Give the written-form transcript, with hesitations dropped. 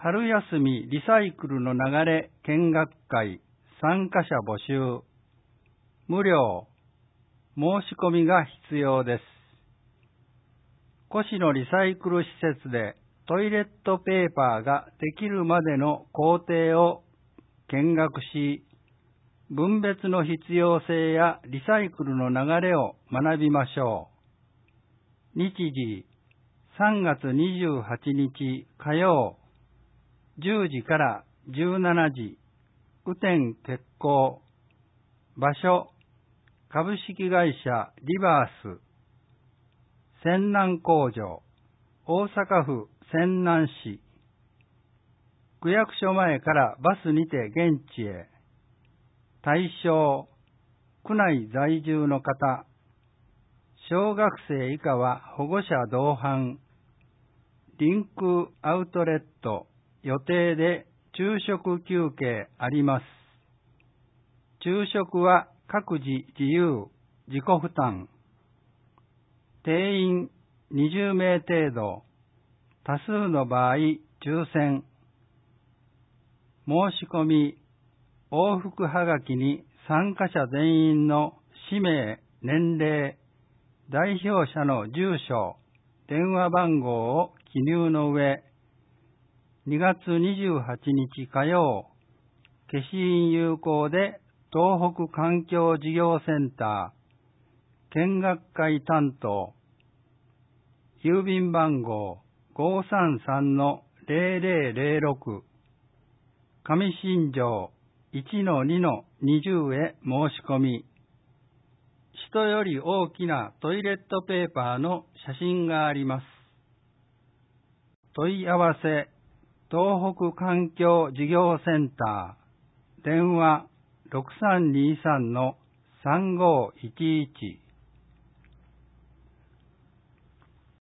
春休みリサイクルの流れ見学会参加者募集。無料。申し込みが必要です。越のリサイクル施設でトイレットペーパーができるまでの工程を見学し、分別の必要性やリサイクルの流れを学びましょう。日時3月28日火曜10時から17時、雨天決行。場所株式会社リバース泉南工場、大阪府泉南市。区役所前からバスにて現地へ。対象、区内在住の方。小学生以下は保護者同伴。リンクアウトレット予定で昼食休憩あります。昼食は各自自由、自己負担。定員20名程度。多数の場合、抽選。申し込み、往復はがきに参加者全員の氏名、年齢、代表者の住所、電話番号を記入の上、2月28日火曜、消印有効で東北環境事業センター、見学会担当、郵便番号533-0006、上新庄 1-2-20 へ申し込み。人より大きなトイレットペーパーの写真があります。問い合わせ、東北環境事業センター、電話 6323-3511